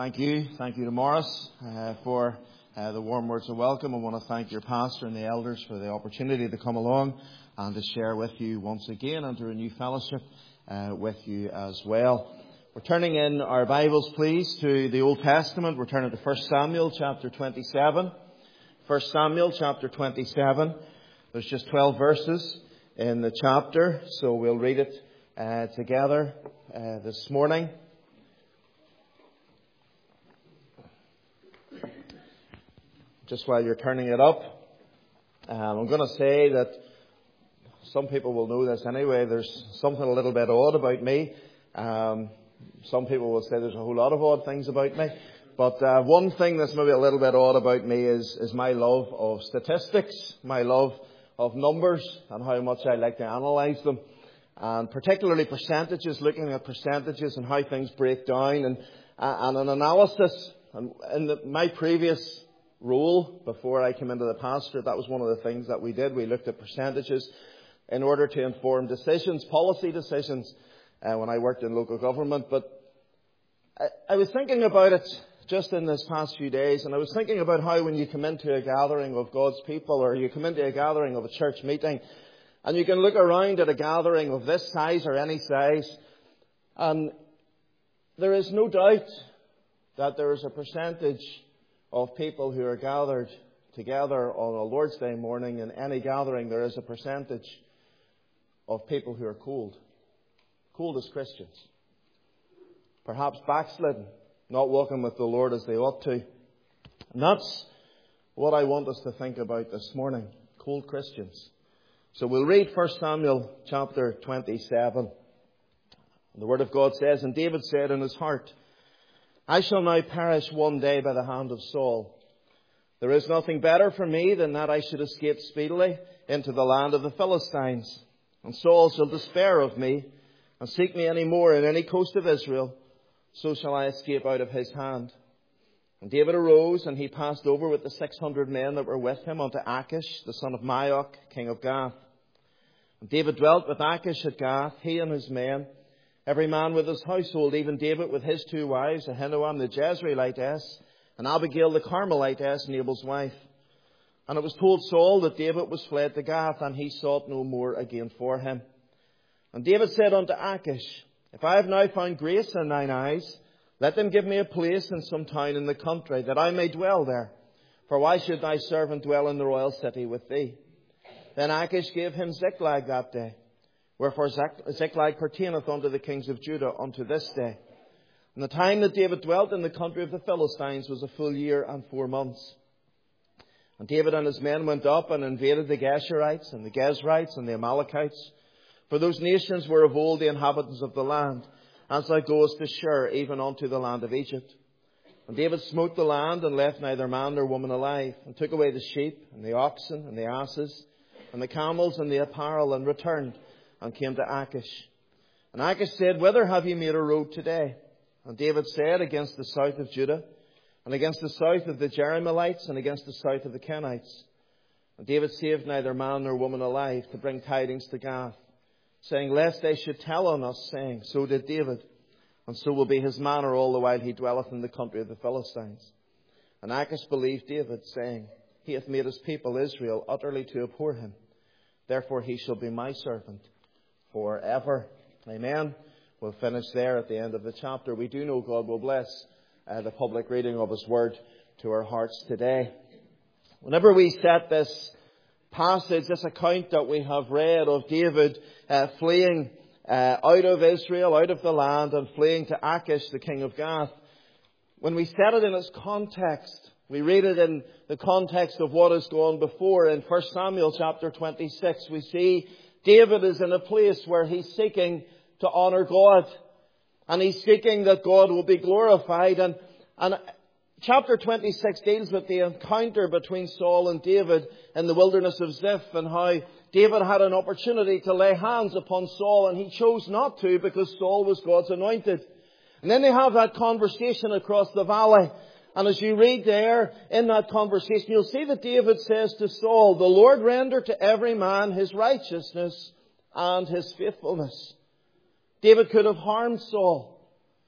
Thank you. Thank you to Morris for the warm words of welcome. I want to thank your pastor and the elders for the opportunity to come along and to share with you once again and to renew fellowship with you as well. We're turning in our Bibles, please, to the Old Testament. We're turning to 1 Samuel chapter 27. 1 Samuel chapter 27. There's just 12 verses in the chapter, so we'll read it together this morning. Just while you're turning it up, I'm going to say that some people will know this anyway. There's something a little bit odd about me. Some people will say there's a whole lot of odd things about me. But one thing that's maybe a little bit odd about me is my love of statistics, my love of numbers, and how much I like to analyse them. And particularly percentages, looking at percentages and how things break down, and an analysis. And in my previous role, before I came into the pastorate, that was one of the things that we did. We looked at percentages in order to inform decisions, policy decisions, when I worked in local government. But I was thinking about it just in this past few days, and I was thinking about how when you come into a gathering of God's people, or you come into a gathering of a church meeting, and you can look around at a gathering of this size or any size, and there is no doubt that there is a percentage of people who are gathered together on a Lord's Day morning. In any gathering, there is a percentage of people who are cold as Christians, perhaps backslidden, not walking with the Lord as they ought to. And that's what I want us to think about this morning, cold Christians. So we'll read 1 Samuel chapter 27. The Word of God says, "And David said in his heart, I shall now perish one day by the hand of Saul. There is nothing better for me than that I should escape speedily into the land of the Philistines. And Saul shall despair of me and seek me any more in any coast of Israel. So shall I escape out of his hand." And David arose, and he passed over with the 600 men that were with him unto Achish, the son of Maoch, king of Gath. And David dwelt with Achish at Gath, he and his men, every man with his household, even David with his 2 wives, Ahinoam the Jezreelitess, and Abigail the Carmelitess, Nabal's wife. And it was told Saul that David was fled to Gath, and he sought no more again for him. And David said unto Achish, "If I have now found grace in thine eyes, let them give me a place in some town in the country, that I may dwell there. For why should thy servant dwell in the royal city with thee?" Then Achish gave him Ziklag that day. Wherefore Ziklag pertaineth unto the kings of Judah unto this day. And the time that David dwelt in the country of the Philistines was a full year and 4 months. And David and his men went up and invaded the Geshurites and the Gezrites and the Amalekites. For those nations were of old the inhabitants of the land, as thou goest to Shur, even unto the land of Egypt. And David smote the land and left neither man nor woman alive, and took away the sheep and the oxen and the asses and the camels and the apparel, and returned and came to Achish. And Achish said, "Whither have ye made a road today?" And David said, "Against the south of Judah, and against the south of the Jerahmeelites, and against the south of the Kenites." And David saved neither man nor woman alive, to bring tidings to Gath, saying, lest they should tell on us, saying, "So did David, and so will be his manner all the while he dwelleth in the country of the Philistines." And Achish believed David, saying, "He hath made his people Israel utterly to abhor him. Therefore he shall be my servant forever." Amen. We'll finish there at the end of the chapter. We do know God will bless the public reading of His Word to our hearts today. Whenever we set this passage, this account that we have read of David fleeing out of Israel, out of the land, and fleeing to Achish, the king of Gath, when we set it in its context, we read it in the context of what has gone before. In 1 Samuel chapter 26, we see David is in a place where he's seeking to honour God. And he's seeking that God will be glorified. And chapter 26 deals with the encounter between Saul and David in the wilderness of Ziph, and how David had an opportunity to lay hands upon Saul, and he chose not to because Saul was God's anointed. And then they have that conversation across the valley. And as you read there in that conversation, you'll see that David says to Saul, "The Lord render to every man his righteousness and his faithfulness." David could have harmed Saul,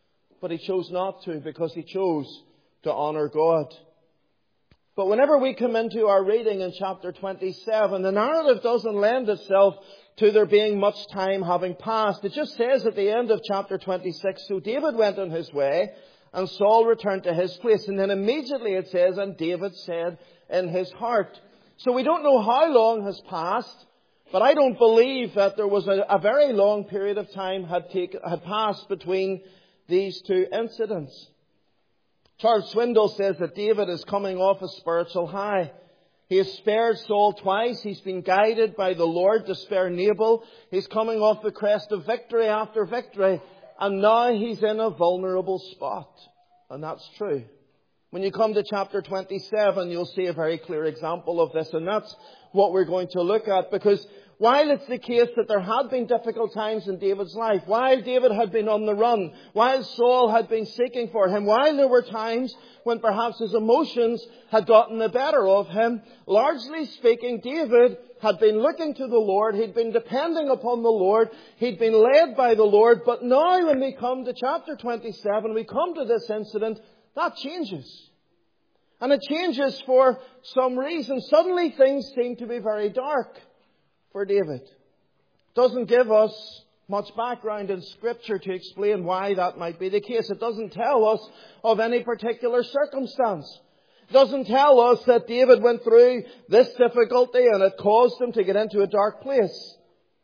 but he chose not to because he chose to honour God. But whenever we come into our reading in chapter 27, the narrative doesn't lend itself to there being much time having passed. It just says at the end of chapter 26, so David went on his way, and Saul returned to his place. And then immediately it says, and David said in his heart. So we don't know how long has passed, but I don't believe that there was a very long period of time had passed between these two incidents. Charles Swindoll says that David is coming off a spiritual high. He has spared Saul twice. He's been guided by the Lord to spare Nabal. He's coming off the crest of victory after victory. And now he's in a vulnerable spot. And that's true. When you come to chapter 27, you'll see a very clear example of this. And that's what we're going to look at. Because while it's the case that there had been difficult times in David's life, while David had been on the run, while Saul had been seeking for him, while there were times when perhaps his emotions had gotten the better of him, largely speaking, David had been looking to the Lord, he'd been depending upon the Lord, he'd been led by the Lord, but now when we come to chapter 27, we come to this incident, that changes. And it changes for some reason. Suddenly things seem to be very dark for David. It doesn't give us much background in Scripture to explain why that might be the case. It doesn't tell us of any particular circumstance. It doesn't tell us that David went through this difficulty and it caused him to get into a dark place.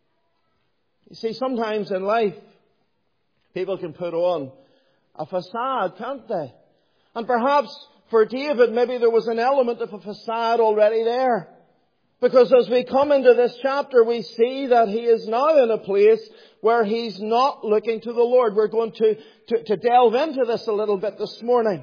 You see, sometimes in life, people can put on a facade, can't they? And perhaps for David, maybe there was an element of a facade already there. Because as we come into this chapter, we see that he is now in a place where he's not looking to the Lord. We're going to delve into this a little bit this morning.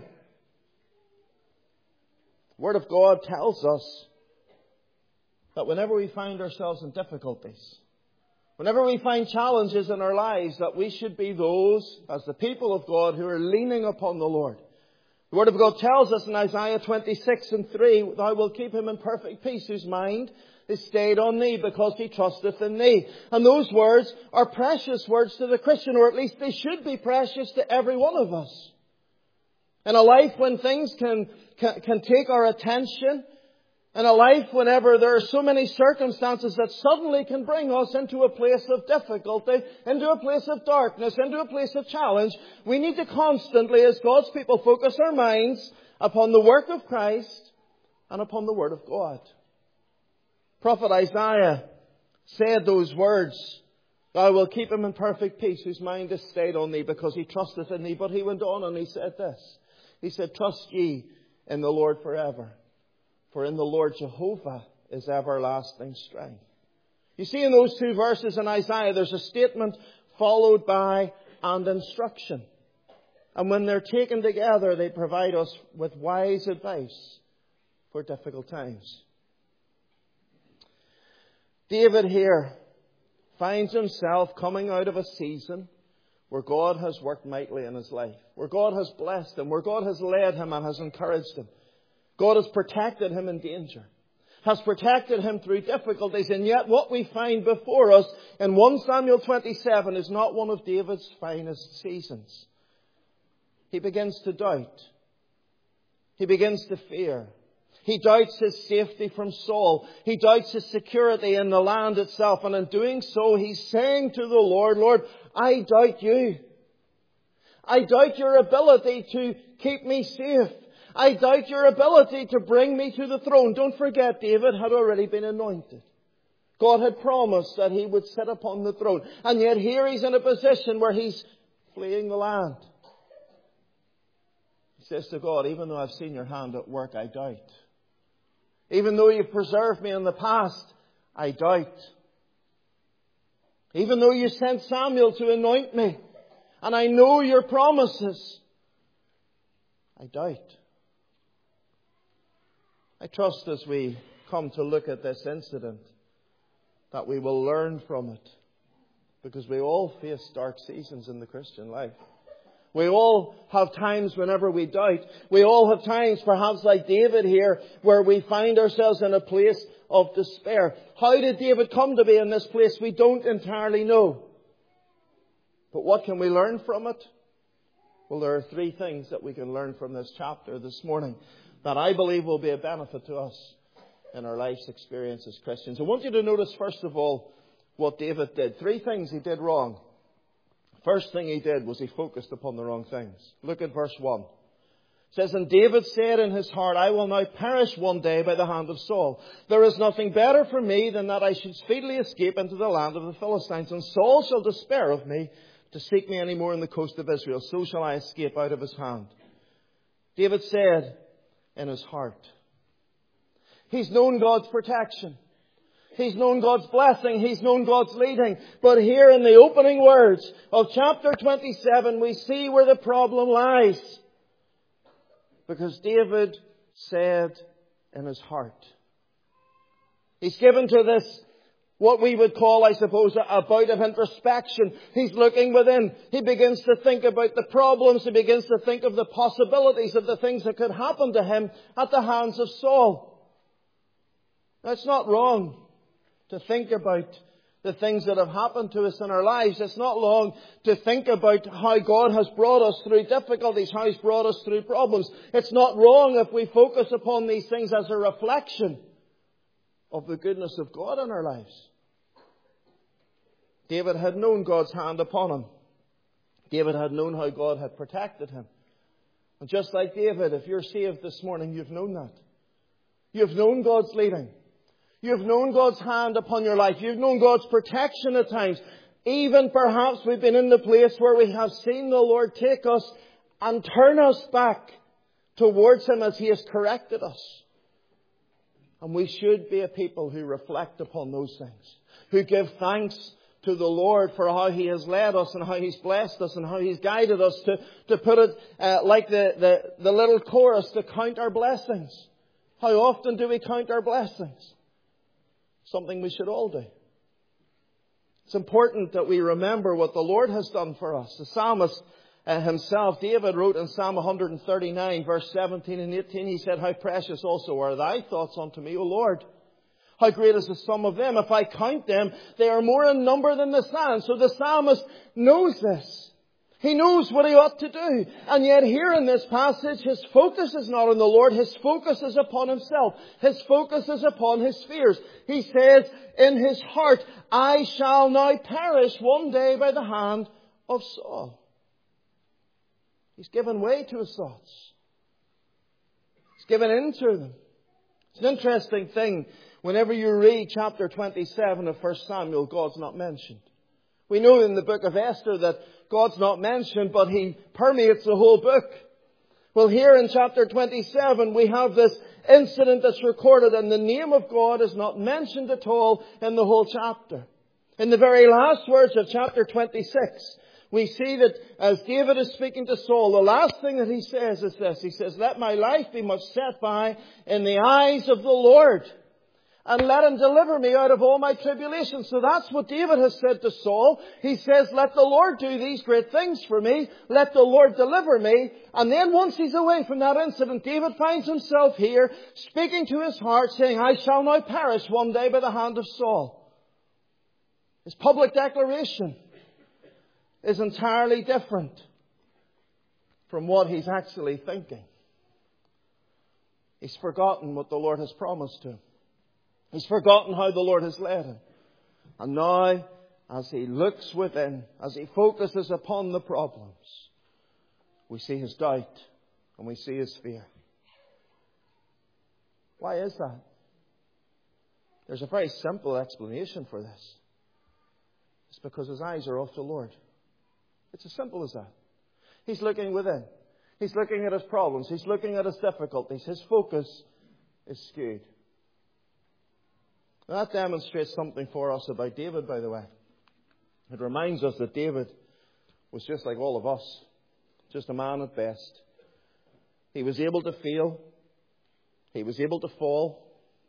The Word of God tells us that whenever we find ourselves in difficulties, whenever we find challenges in our lives, that we should be those, as the people of God, who are leaning upon the Lord. The Word of God tells us in Isaiah 26:3, thou wilt keep him in perfect peace, whose mind is stayed on thee, because he trusteth in thee. And those words are precious words to the Christian, or at least they should be precious to every one of us. In a life when things can take our attention, in a life whenever there are so many circumstances that suddenly can bring us into a place of difficulty, into a place of darkness, into a place of challenge, we need to constantly, as God's people, focus our minds upon the work of Christ and upon the Word of God. Prophet Isaiah said those words, thou wilt keep him in perfect peace, whose mind is stayed on thee, because he trusteth in thee. But he went on and he said this. He said, trust ye in the Lord forever. For in the Lord Jehovah is everlasting strength. You see, in those two verses in Isaiah, there's a statement followed by an instruction. And when they're taken together, they provide us with wise advice for difficult times. David here finds himself coming out of a season where God has worked mightily in his life, where God has blessed him, where God has led him and has encouraged him. God has protected him in danger, has protected him through difficulties, and yet what we find before us in 1 Samuel 27 is not one of David's finest seasons. He begins to doubt. He begins to fear. He doubts his safety from Saul. He doubts his security in the land itself, and in doing so, he's saying to the Lord, Lord, I doubt you. I doubt your ability to keep me safe. I doubt your ability to bring me to the throne. Don't forget, David had already been anointed. God had promised that he would sit upon the throne. And yet here he's in a position where he's fleeing the land. He says to God, even though I've seen your hand at work, I doubt. Even though you've preserved me in the past, I doubt. Even though you sent Samuel to anoint me, and I know your promises, I doubt. I trust as we come to look at this incident that we will learn from it, because we all face dark seasons in the Christian life. We all have times whenever we doubt. We all have times, perhaps like David here, where we find ourselves in a place of despair. How did David come to be in this place? We don't entirely know. But what can we learn from it? Well, there are three things that we can learn from this chapter this morning that I believe will be a benefit to us in our life's experience as Christians. I want you to notice, first of all, what David did. Three things he did wrong. First thing he did was he focused upon the wrong things. Look at verse 1. It says, "And David said in his heart, I will now perish one day by the hand of Saul. There is nothing better for me than that I should speedily escape into the land of the Philistines. And Saul shall despair of me to seek me any more in the coast of Israel. So shall I escape out of his hand." David said in his heart. He's known God's protection. He's known God's blessing. He's known God's leading. But here in the opening words of chapter 27, we see where the problem lies. Because David said in his heart. He's given to this, what we would call, I suppose, a bout of introspection. He's looking within. He begins to think about the problems. He begins to think of the possibilities of the things that could happen to him at the hands of Saul. That's not wrong to think about the things that have happened to us in our lives. It's not wrong to think about how God has brought us through difficulties, how He's brought us through problems. It's not wrong if we focus upon these things as a reflection of the goodness of God in our lives. David had known God's hand upon him. David had known how God had protected him. And just like David, if you're saved this morning, you've known that. You've known God's leading. You've known God's hand upon your life. You've known God's protection at times. Even perhaps we've been in the place where we have seen the Lord take us and turn us back towards Him as He has corrected us. And we should be a people who reflect upon those things. Who give thanks to the Lord for how He has led us and how He's blessed us and how He's guided us. To put it like the little chorus, to count our blessings. How often do we count our blessings? Something we should all do. It's important that we remember what the Lord has done for us. The psalmist himself, David, wrote in Psalm 139, verse 17 and 18, he said, "How precious also are thy thoughts unto me, O Lord. How great is the sum of them. If I count them, they are more in number than the sand." So the psalmist knows this. He knows what he ought to do. And yet here in this passage, his focus is not on the Lord. His focus is upon himself. His focus is upon his fears. He says in his heart, "I shall now perish one day by the hand of Saul." He's given way to his thoughts. He's given into them. It's an interesting thing. Whenever you read chapter 27 of 1 Samuel, God's not mentioned. We know in the book of Esther that God's not mentioned, but He permeates the whole book. Well, here in chapter 27, we have this incident that's recorded, and the name of God is not mentioned at all in the whole chapter. In the very last words of chapter 26, we see that as David is speaking to Saul, the last thing that he says is this. He says, "Let my life be much set by in the eyes of the Lord, and let Him deliver me out of all my tribulations." So that's what David has said to Saul. He says, "Let the Lord do these great things for me. Let the Lord deliver me." And then once he's away from that incident, David finds himself here speaking to his heart, saying, "I shall now perish one day by the hand of Saul." His public declaration is entirely different from what he's actually thinking. He's forgotten what the Lord has promised to him. He's forgotten how the Lord has led him. And now, as he looks within, as he focuses upon the problems, we see his doubt and we see his fear. Why is that? There's a very simple explanation for this. It's because his eyes are off the Lord. It's as simple as that. He's looking within. He's looking at his problems. He's looking at his difficulties. His focus is skewed. Now, that demonstrates something for us about David, by the way. It reminds us that David was just like all of us. Just a man at best. He was able to fail. He was able to fall.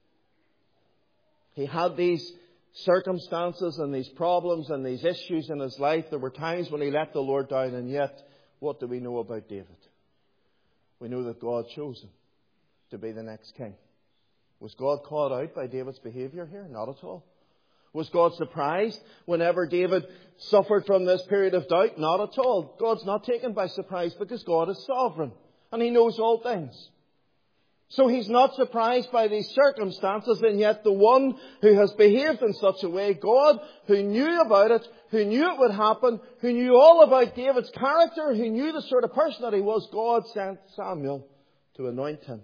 He had these circumstances and these problems and these issues in his life. There were times when he let the Lord down, and yet, what do we know about David? We know that God chose him to be the next king. Was God caught out by David's behaviour here? Not at all. Was God surprised whenever David suffered from this period of doubt? Not at all. God's not taken by surprise because God is sovereign and He knows all things. So He's not surprised by these circumstances, and yet the one who has behaved in such a way, God, who knew about it, who knew it would happen, who knew all about David's character, who knew the sort of person that he was, God sent Samuel to anoint him.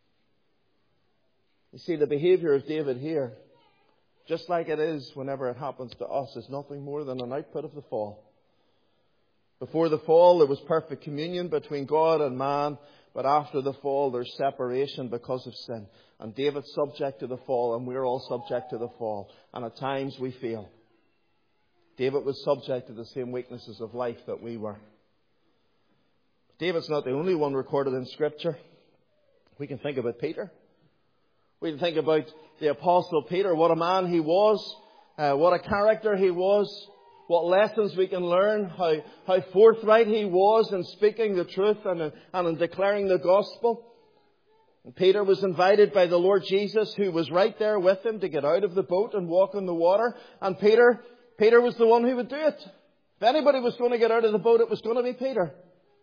You see, the behavior of David here, just like it is whenever it happens to us, is nothing more than an output of the fall. Before the fall, there was perfect communion between God and man. But after the fall, there's separation because of sin. And David's subject to the fall, and we're all subject to the fall. And at times we fail. David was subject to the same weaknesses of life that we were. David's not the only one recorded in Scripture. We can think about Peter. We can think about the Apostle Peter. What a man he was. What a character he was. What lessons we can learn, how forthright he was in speaking the truth and in declaring the gospel. And Peter was invited by the Lord Jesus, who was right there with him, to get out of the boat and walk on the water. And Peter was the one who would do it. If anybody was going to get out of the boat, it was going to be Peter.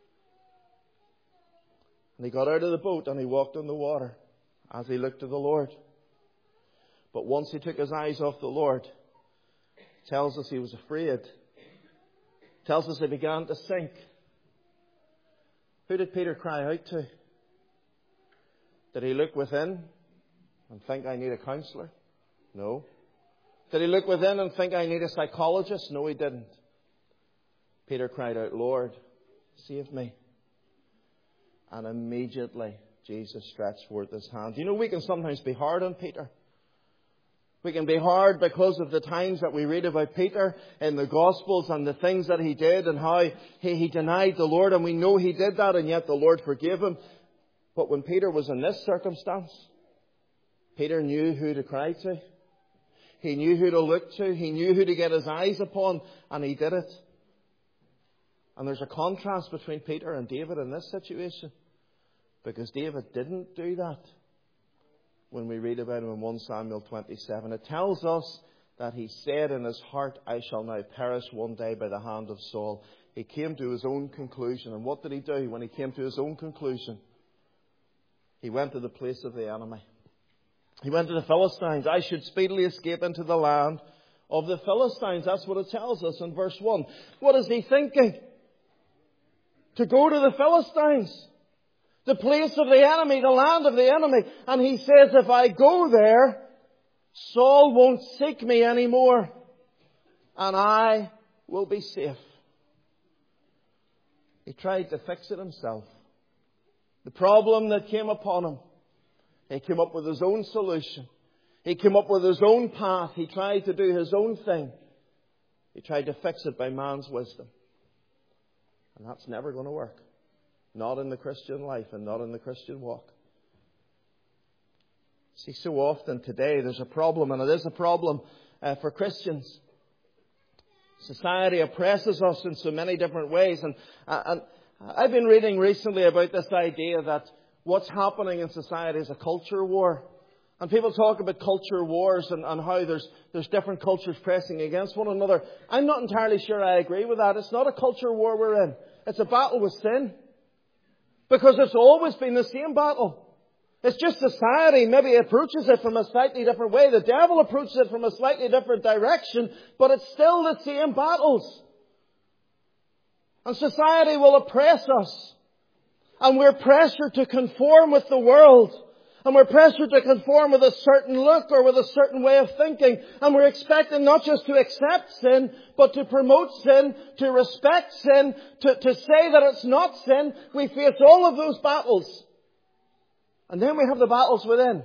And he got out of the boat and he walked on the water as he looked to the Lord. But once he took his eyes off the Lord, tells us he was afraid. Tells us he began to sink. Who did Peter cry out to? Did he look within and think, I need a counsellor? No. Did he look within and think, I need a psychologist? No, he didn't. Peter cried out, Lord, save me. And immediately Jesus stretched forth his hand. You know, we can sometimes be hard on Peter. We can be hard because of the times that we read about Peter in the Gospels and the things that he did and how he denied the Lord. And we know he did that, and yet the Lord forgave him. But when Peter was in this circumstance, Peter knew who to cry to. He knew who to look to. He knew who to get his eyes upon, and he did it. And there's a contrast between Peter and David in this situation, because David didn't do that. When we read about him in 1 Samuel 27, it tells us that he said in his heart, I shall now perish one day by the hand of Saul. He came to his own conclusion. And what did he do when he came to his own conclusion? He went to the place of the enemy. He went to the Philistines. I should speedily escape into the land of the Philistines. That's what it tells us in verse 1. What is he thinking? To go to the Philistines. The place of the enemy, the land of the enemy. And he says, if I go there, Saul won't seek me anymore. And I will be safe. He tried to fix it himself. The problem that came upon him, he came up with his own solution. He came up with his own path. He tried to do his own thing. He tried to fix it by man's wisdom. And that's never going to work. Not in the Christian life and not in the Christian walk. See, so often today there's a problem, and it is a problem for Christians. Society oppresses us in so many different ways. And I've been reading recently about this idea that what's happening in society is a culture war. And people talk about culture wars and how there's different cultures pressing against one another. I'm not entirely sure I agree with that. It's not a culture war we're in. It's a battle with sin. Because it's always been the same battle. It's just society maybe approaches it from a slightly different way. The devil approaches it from a slightly different direction. But it's still the same battles. And society will oppress us. And we're pressured to conform with the world. And we're pressured to conform with a certain look or with a certain way of thinking. And we're expected not just to accept sin, but to promote sin, to respect sin, to say that it's not sin. We face all of those battles. And then we have the battles within.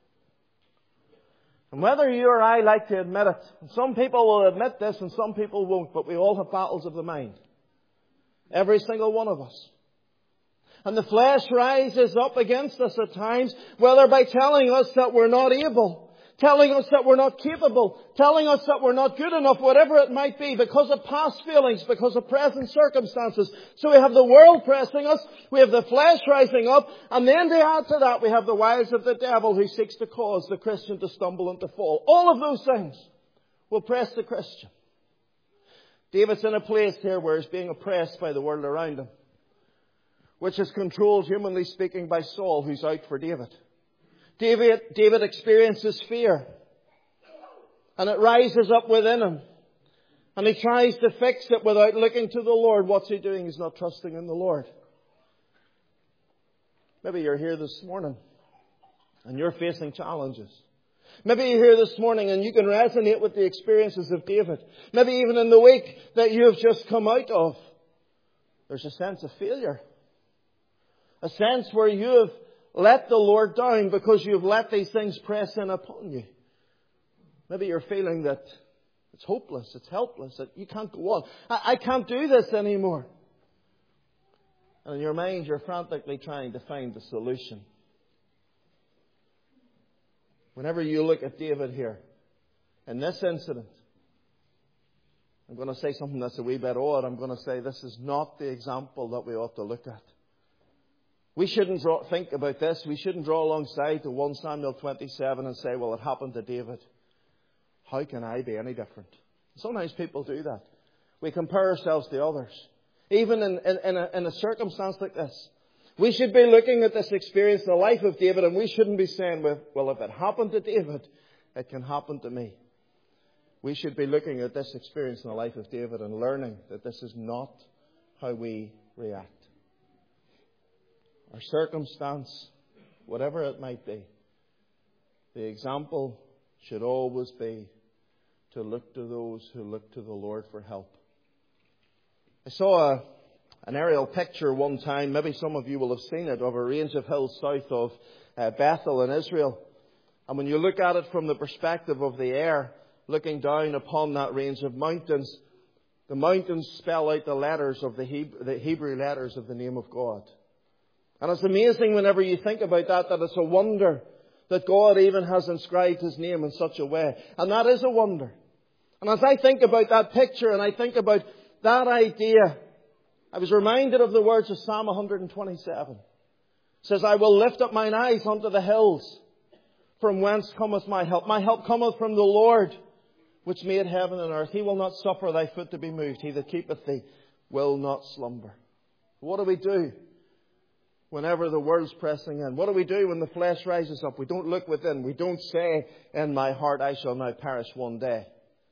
And whether you or I like to admit it, and some people will admit this and some people won't, but we all have battles of the mind. Every single one of us. And the flesh rises up against us at times, whether by telling us that we're not able, telling us that we're not capable, telling us that we're not good enough, whatever it might be, because of past feelings, because of present circumstances. So we have the world pressing us, we have the flesh rising up, and then to add to that we have the wiles of the devil who seeks to cause the Christian to stumble and to fall. All of those things will press the Christian. David's in a place here where he's being oppressed by the world around him, which is controlled, humanly speaking, by Saul, who's out for David. David experiences fear, and it rises up within him. And he tries to fix it without looking to the Lord. What's he doing? He's not trusting in the Lord. Maybe you're here this morning and you're facing challenges. Maybe you're here this morning and you can resonate with the experiences of David. Maybe even in the week that you have just come out of, there's a sense of failure. A sense where you have let the Lord down because you've let these things press in upon you. Maybe you're feeling that it's hopeless, it's helpless, that you can't go on. I can't do this anymore. And in your mind, you're frantically trying to find the solution. Whenever you look at David here, in this incident, I'm going to say something that's a wee bit odd. I'm going to say this is not the example that we ought to look at. We shouldn't think about this. We shouldn't draw alongside to 1 Samuel 27 and say, well, it happened to David. How can I be any different? Sometimes people do that. We compare ourselves to others. Even in a circumstance like this. We should be looking at this experience in the life of David, and we shouldn't be saying, well, if it happened to David, it can happen to me. We should be looking at this experience in the life of David and learning that this is not how we react. Our circumstance, whatever it might be, the example should always be to look to those who look to the Lord for help. I saw an aerial picture one time, maybe some of you will have seen it, of a range of hills south of Bethel in Israel. And when you look at it from the perspective of the air, looking down upon that range of mountains, the mountains spell out the letters of the Hebrew letters of the name of God. And it's amazing whenever you think about that it's a wonder that God even has inscribed His name in such a way. And that is a wonder. And as I think about that picture and I think about that idea, I was reminded of the words of Psalm 127. It says, I will lift up mine eyes unto the hills, from whence cometh my help. My help cometh from the Lord, which made heaven and earth. He will not suffer thy foot to be moved. He that keepeth thee will not slumber. What do we do whenever the world's pressing in? What do we do when the flesh rises up? We don't look within. We don't say, in my heart I shall now perish one day.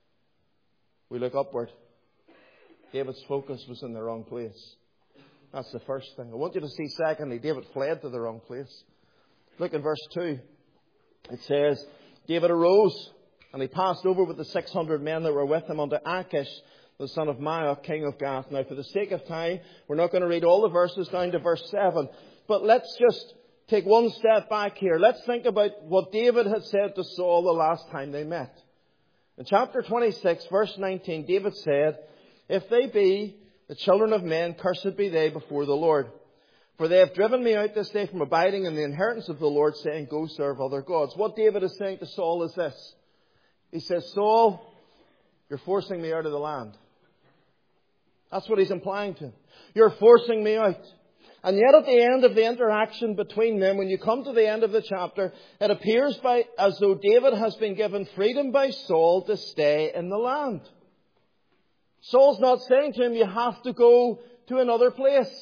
We look upward. David's focus was in the wrong place. That's the first thing. I want you to see, secondly, David fled to the wrong place. Look at verse 2. It says, David arose, and he passed over with the 600 men that were with him unto Achish, the son of Maoch, king of Gath. Now, for the sake of time, we're not going to read all the verses down to verse 7. But let's just take one step back here. Let's think about what David had said to Saul the last time they met. In chapter 26, verse 19, David said, If they be the children of men, cursed be they before the Lord. For they have driven me out this day from abiding in the inheritance of the Lord, saying, Go serve other gods. What David is saying to Saul is this. He says, Saul, you're forcing me out of the land. That's what he's implying to him. You're forcing me out. And yet at the end of the interaction between them, when you come to the end of the chapter, it appears as though David has been given freedom by Saul to stay in the land. Saul's not saying to him, you have to go to another place.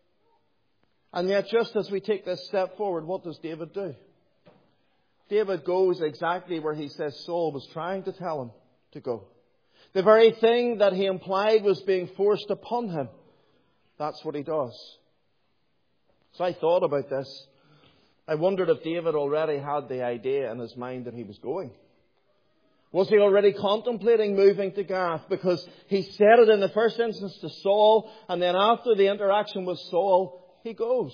And yet, just as we take this step forward, what does David do? David goes exactly where he says Saul was trying to tell him to go. The very thing that he implied was being forced upon him. That's what he does. So I thought about this. I wondered if David already had the idea in his mind that he was going. Was he already contemplating moving to Gath? Because he said it in the first instance to Saul, and then after the interaction with Saul, he goes.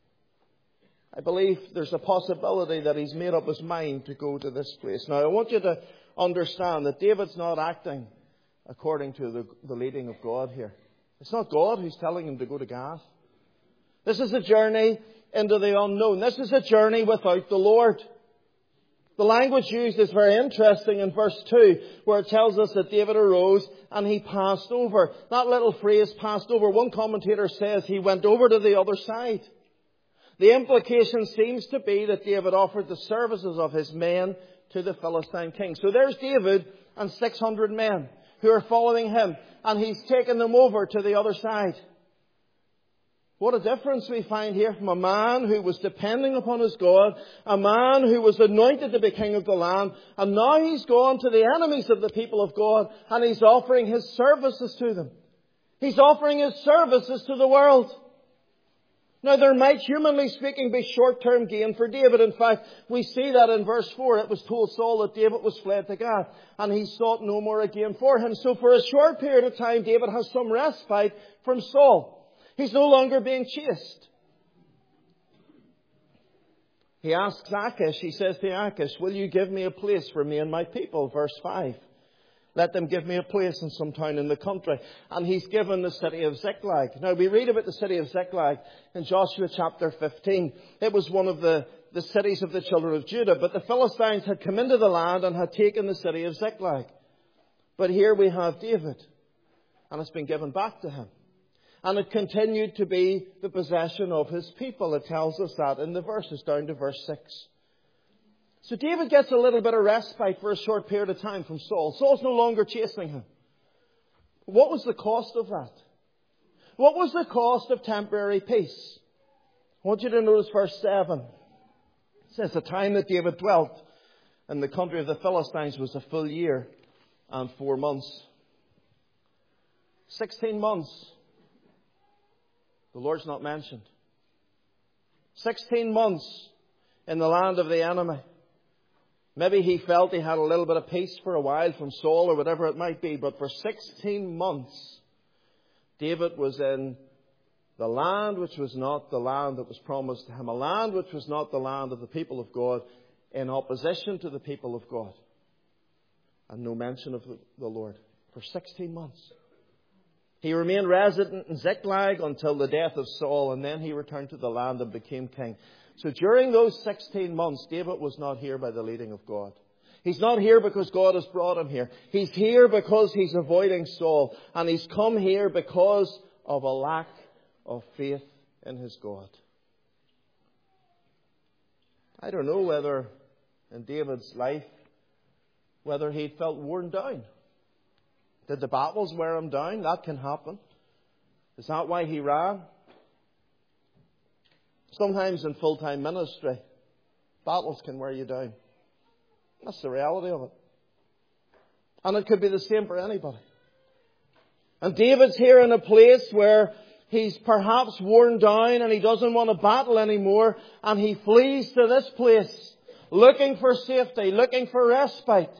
I believe there's a possibility that he's made up his mind to go to this place. Now, I want you to understand that David's not acting according to the leading of God here. It's not God who's telling him to go to Gath. This is a journey into the unknown. This is a journey without the Lord. The language used is very interesting in verse 2, where it tells us that David arose and he passed over. That little phrase, passed over, one commentator says he went over to the other side. The implication seems to be that David offered the services of his men to the Philistine king. So there's David, and 600 men who are following him, and he's taken them over to the other side. What a difference we find here from a man who was depending upon his God, a man who was anointed to be king of the land, and now he's gone to the enemies of the people of God and he's offering his services to them. He's offering his services to the world. Now there might, humanly speaking, be short-term gain for David. In fact, we see that in verse 4. It was told Saul that David was fled to Gath, and he sought no more again for him. So for a short period of time, David has some respite from Saul. He's no longer being chased. He asks Achish, he says to Achish, will you give me a place for me and my people? Verse 5. Let them give me a place in some town in the country. And he's given the city of Ziklag. Now we read about the city of Ziklag in Joshua chapter 15. It was one of the cities of the children of Judah. But the Philistines had come into the land and had taken the city of Ziklag. But here we have David. And it's been given back to him. And it continued to be the possession of his people. It tells us that in the verses down to verse 6. So David gets a little bit of respite for a short period of time from Saul. Saul's no longer chasing him. What was the cost of that? What was the cost of temporary peace? I want you to notice verse 7. It says, the time that David dwelt in the country of the Philistines was a full year and 4 months. 16 months. The Lord's not mentioned. 16 months in the land of the enemy. Maybe he felt he had a little bit of peace for a while from Saul or whatever it might be. But for 16 months, David was in the land which was not the land that was promised to him. A land which was not the land of the people of God, in opposition to the people of God. And no mention of the Lord. For 16 months. He remained resident in Ziklag until the death of Saul, and then he returned to the land and became king. So during those 16 months, David was not here by the leading of God. He's not here because God has brought him here. He's here because he's avoiding Saul. And he's come here because of a lack of faith in his God. I don't know whether in David's life, whether he felt worn down. Did the battles wear him down? That can happen. Is that why he ran? Sometimes in full-time ministry, battles can wear you down. That's the reality of it. And it could be the same for anybody. And David's here in a place where he's perhaps worn down and he doesn't want to battle anymore. And he flees to this place, looking for safety, looking for respite.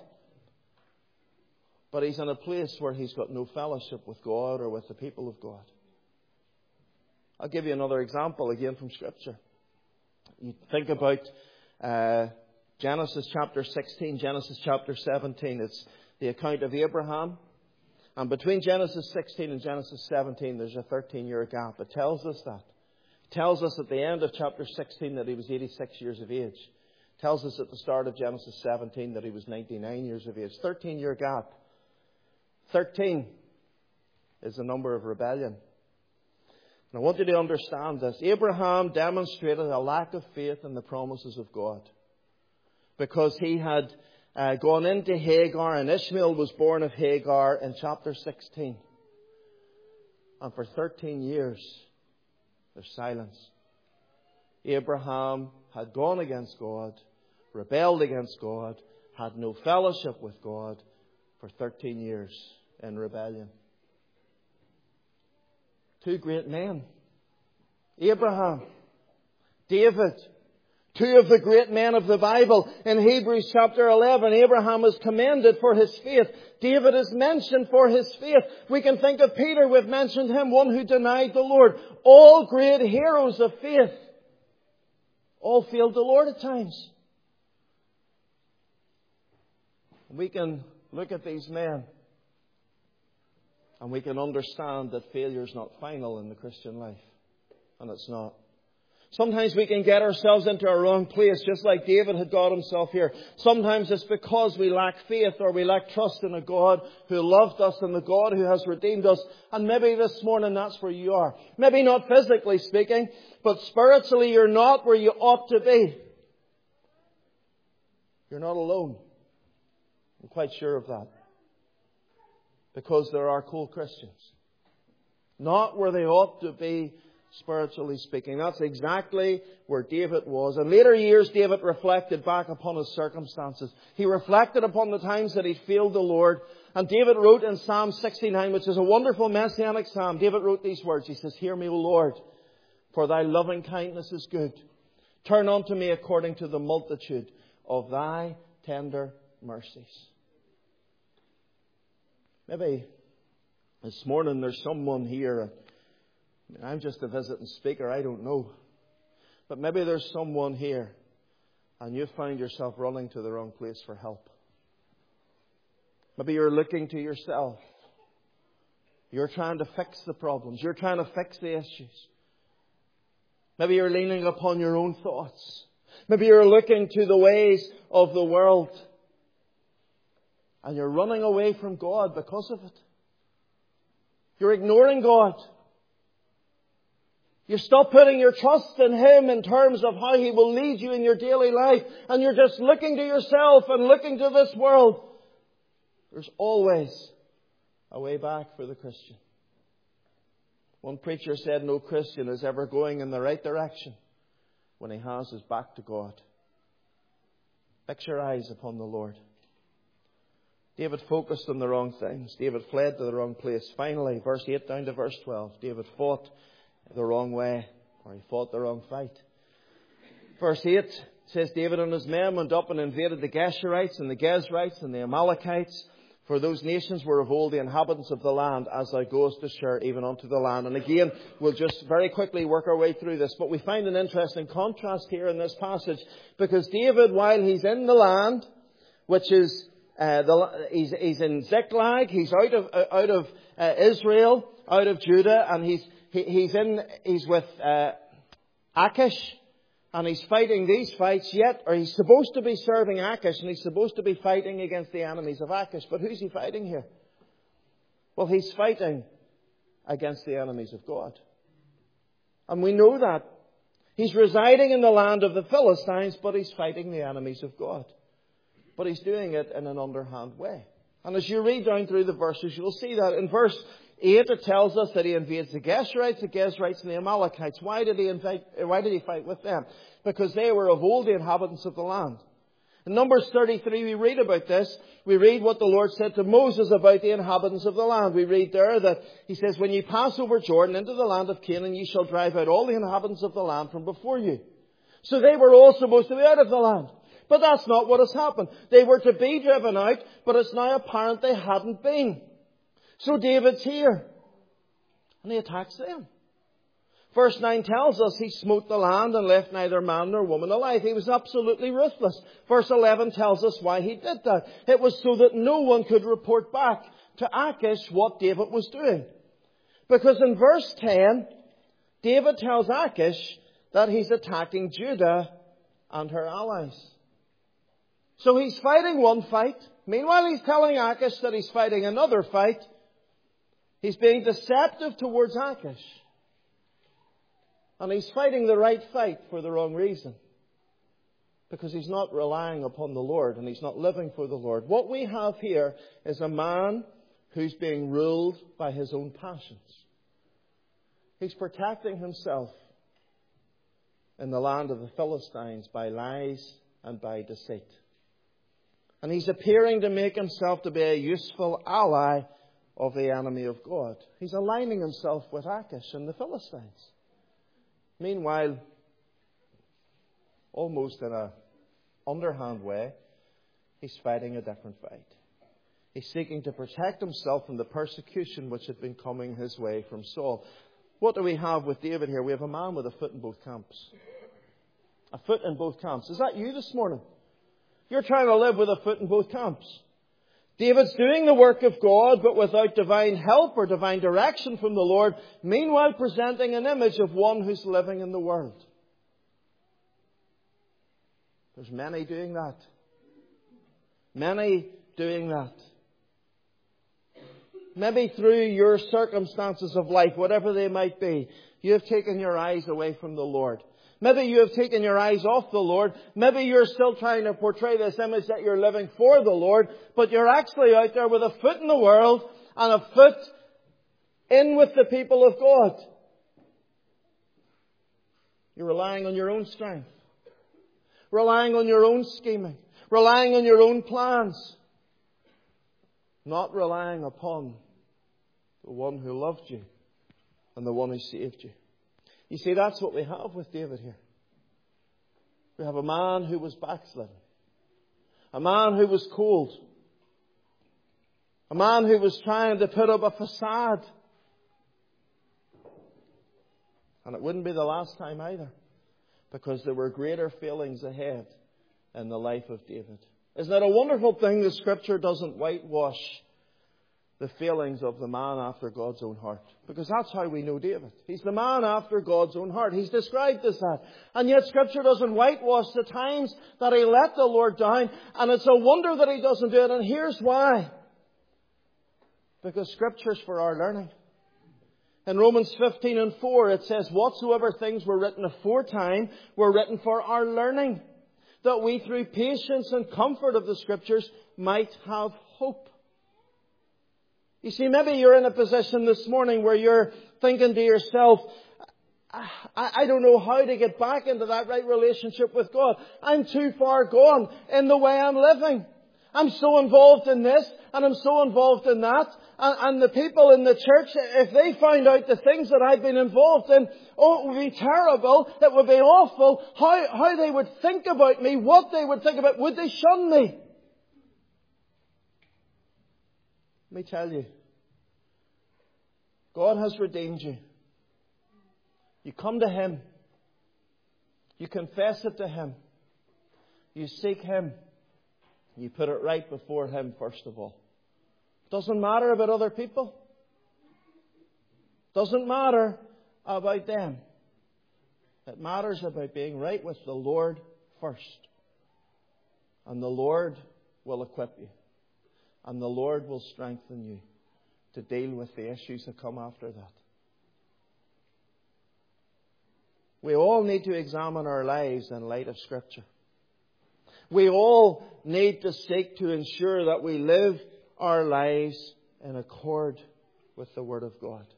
But he's in a place where he's got no fellowship with God or with the people of God. I'll give you another example again from Scripture. You think about Genesis chapter 16, Genesis chapter 17. It's the account of Abraham. And between Genesis 16 and Genesis 17, there's a 13-year gap. It tells us that. It tells us at the end of chapter 16 that he was 86 years of age. It tells us at the start of Genesis 17 that he was 99 years of age. 13-year gap. 13 is the number of rebellion. And I want you to understand this. Abraham demonstrated a lack of faith in the promises of God. Because he had gone into Hagar, and Ishmael was born of Hagar in chapter 16. And for 13 years, there's silence. Abraham had gone against God, rebelled against God, had no fellowship with God for 13 years in rebellion. Two great men. Abraham, David, two of the great men of the Bible. In Hebrews chapter 11, Abraham is commended for his faith. David is mentioned for his faith. We can think of Peter, we've mentioned him, one who denied the Lord. All great heroes of faith. All failed the Lord at times. We can look at these men and we can understand that failure is not final in the Christian life. And it's not. Sometimes we can get ourselves into a wrong place, just like David had got himself here. Sometimes it's because we lack faith or we lack trust in a God who loved us and the God who has redeemed us. And maybe this morning that's where you are. Maybe not physically speaking, but spiritually you're not where you ought to be. You're not alone. I'm quite sure of that. because there are cold Christians. Not where they ought to be, spiritually speaking. That's exactly where David was. In later years, David reflected back upon his circumstances. He reflected upon the times that he'd failed the Lord. And David wrote in Psalm 69, which is a wonderful messianic psalm, David wrote these words. He says, "Hear me, O Lord, for thy loving kindness is good. Turn unto me according to the multitude of thy tender mercies." Maybe this morning there's someone here. I'm just a visiting speaker, I don't know. But maybe there's someone here and you find yourself running to the wrong place for help. Maybe you're looking to yourself. You're trying to fix the problems. You're trying to fix the issues. Maybe you're leaning upon your own thoughts. Maybe you're looking to the ways of the world. And you're running away from God because of it. You're ignoring God. You stop putting your trust in Him in terms of how He will lead you in your daily life. And you're just looking to yourself and looking to this world. There's always a way back for the Christian. One preacher said no Christian is ever going in the right direction when he has his back to God. Fix your eyes upon the Lord. David focused on the wrong things. David fled to the wrong place. Finally, verse 8 down to verse 12. David fought the wrong way, or he fought the wrong fight. Verse 8 says, David and his men went up and invaded the Geshurites and the Gezrites and the Amalekites. For those nations were of old the inhabitants of the land, as thou goest to share even unto the land. And again, we'll just very quickly work our way through this. But we find an interesting contrast here in this passage. Because David, while he's in the land, which is, he's in Ziklag, he's out of Israel, out of Judah, and he's with Achish. And he's fighting these fights yet, or he's supposed to be serving Achish, and he's supposed to be fighting against the enemies of Achish. But who's he fighting here? Well, he's fighting against the enemies of God. And we know that. He's residing in the land of the Philistines, but he's fighting the enemies of God. But he's doing it in an underhand way. And as you read down through the verses, you'll see that in verse 8 it tells us that he invades the Geshurites, the Gezrites and the Amalekites. Why did he fight with them? Because they were of old the inhabitants of the land. In Numbers 33 we read about this. We read what the Lord said to Moses about the inhabitants of the land. We read there that He says, when you pass over Jordan into the land of Canaan, ye shall drive out all the inhabitants of the land from before you. So they were all supposed to be out of the land. But that's not what has happened. They were to be driven out, but it's now apparent they hadn't been. So David's here. And he attacks them. Verse 9 tells us he smote the land and left neither man nor woman alive. He was absolutely ruthless. Verse 11 tells us why he did that. It was so that no one could report back to Achish what David was doing. Because in verse 10, David tells Achish that he's attacking Judah and her allies. So he's fighting one fight. Meanwhile, he's telling Achish that he's fighting another fight. He's being deceptive towards Achish. And he's fighting the right fight for the wrong reason. Because he's not relying upon the Lord and he's not living for the Lord. What we have here is a man who's being ruled by his own passions. He's protecting himself in the land of the Philistines by lies and by deceit. And he's appearing to make himself to be a useful ally of the enemy of God. He's aligning himself with Achish and the Philistines. Meanwhile, almost in an underhand way, he's fighting a different fight. He's seeking to protect himself from the persecution which had been coming his way from Saul. What do we have with David here? We have a man with a foot in both camps. A foot in both camps. Is that you this morning? You're trying to live with a foot in both camps. David's doing the work of God, but without divine help or divine direction from the Lord, meanwhile presenting an image of one who's living in the world. There's many doing that. Many doing that. Maybe through your circumstances of life, whatever they might be, you have taken your eyes away from the Lord. Maybe you have taken your eyes off the Lord. Maybe you're still trying to portray this image that you're living for the Lord, but you're actually out there with a foot in the world and a foot in with the people of God. You're relying on your own strength, relying on your own scheming, relying on your own plans, not relying upon the one who loved you and the one who saved you. You see, that's what we have with David here. We have a man who was backslidden, a man who was cold, a man who was trying to put up a facade. And it wouldn't be the last time either, because there were greater failings ahead in the life of David. Isn't it a wonderful thing that Scripture doesn't whitewash the failings of the man after God's own heart? Because that's how we know David. He's the man after God's own heart. He's described as that. And yet Scripture doesn't whitewash the times that he let the Lord down. And it's a wonder that he doesn't do it. And here's why. Because Scripture's for our learning. In Romans 15:4 it says, whatsoever things were written aforetime were written for our learning, that we through patience and comfort of the Scriptures might have hope. You see, maybe you're in a position this morning where you're thinking to yourself, I don't know how to get back into that right relationship with God. I'm too far gone in the way I'm living. I'm so involved in this and I'm so involved in that. And the people in the church, if they find out the things that I've been involved in, oh, it would be terrible. It would be awful. How they would think about me, what they would think about. Would they shun me? Let me tell you, God has redeemed you. You come to Him. You confess it to Him. You seek Him. You put it right before Him first of all. Doesn't matter about other people. Doesn't matter about them. It matters about being right with the Lord first. And the Lord will equip you. And the Lord will strengthen you to deal with the issues that come after that. We all need to examine our lives in light of Scripture. We all need to seek to ensure that we live our lives in accord with the Word of God.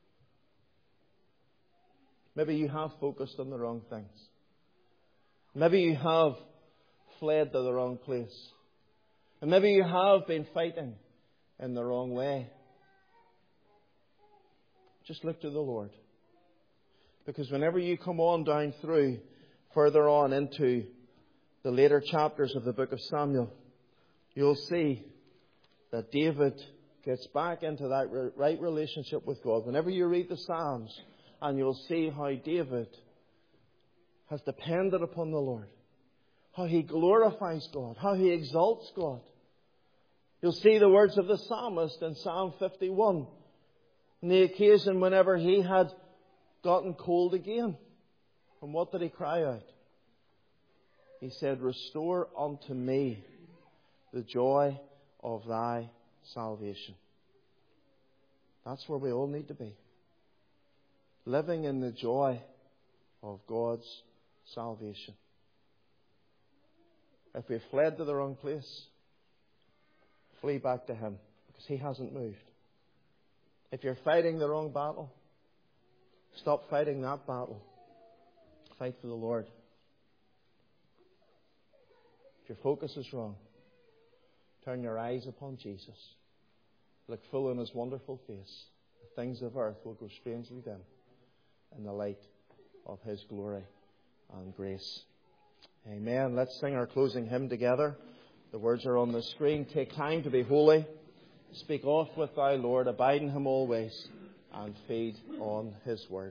Maybe you have focused on the wrong things. Maybe you have fled to the wrong place. And maybe you have been fighting in the wrong way. Just look to the Lord. Because whenever you come on down through, further on into the later chapters of the book of Samuel, you'll see that David gets back into that right relationship with God. Whenever you read the Psalms, and you'll see how David has depended upon the Lord, how he glorifies God, how he exalts God. You'll see the words of the psalmist in Psalm 51, on the occasion whenever he had gotten cold again. And what did he cry out? He said, restore unto me the joy of thy salvation. That's where we all need to be. Living in the joy of God's salvation. If we've fled to the wrong place, flee back to Him, because He hasn't moved. If you're fighting the wrong battle, stop fighting that battle. Fight for the Lord. If your focus is wrong, turn your eyes upon Jesus. Look full in His wonderful face. The things of earth will grow strangely dim in the light of His glory and grace. Amen. Let's sing our closing hymn together. The words are on the screen. Take time to be holy. Speak oft with thy Lord. Abide in Him always. And feed on His word.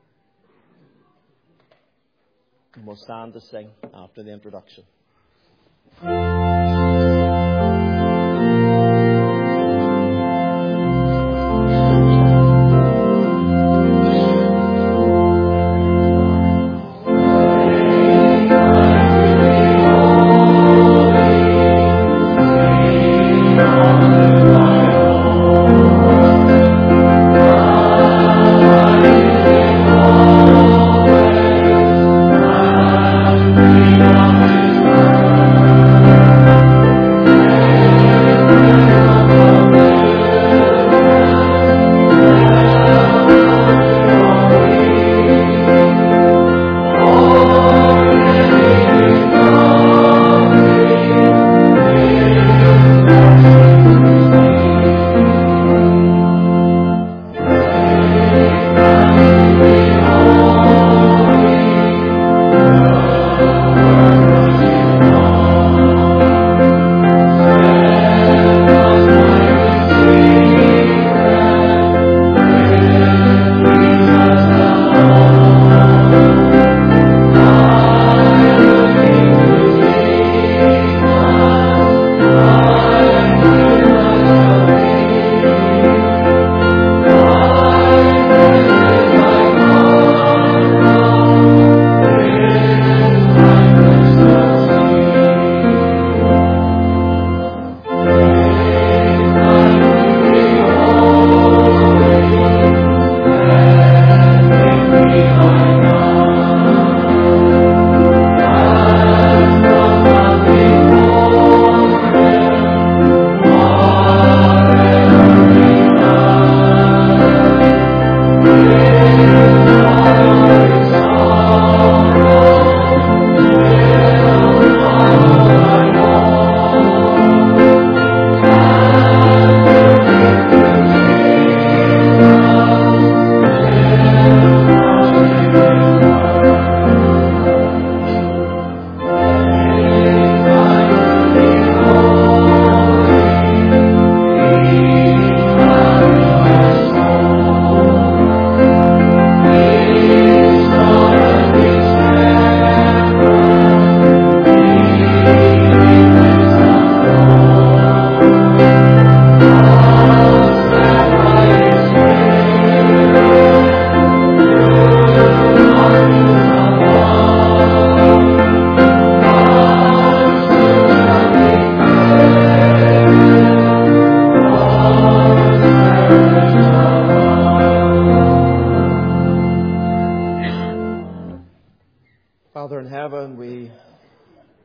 And we'll stand to sing after the introduction.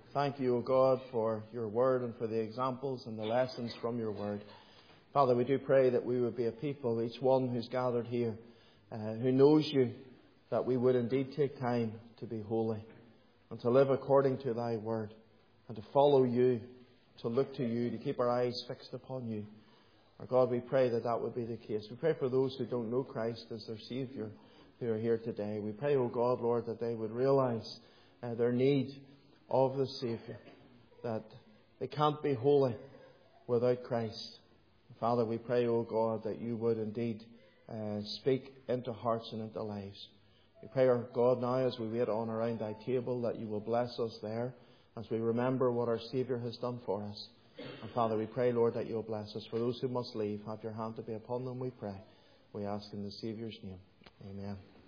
Thank you, O God, for your word and for the examples and the lessons from your word. Father, we do pray that we would be a people, each one who's gathered here, who knows you, that we would indeed take time to be holy and to live according to thy word and to follow you, to look to you, to keep our eyes fixed upon you. Our God, we pray that that would be the case. We pray for those who don't know Christ as their Saviour who are here today. We pray, O God, Lord, that they would realize their need of the Saviour, that they can't be holy without Christ. Father, we pray, O God, that you would indeed speak into hearts and into lives. We pray, our God, now as we wait on around thy table, that you will bless us there as we remember what our Saviour has done for us. And Father, we pray, Lord, that you'll bless us. For those who must leave, have your hand to be upon them, we pray. We ask in the Saviour's name. Amen.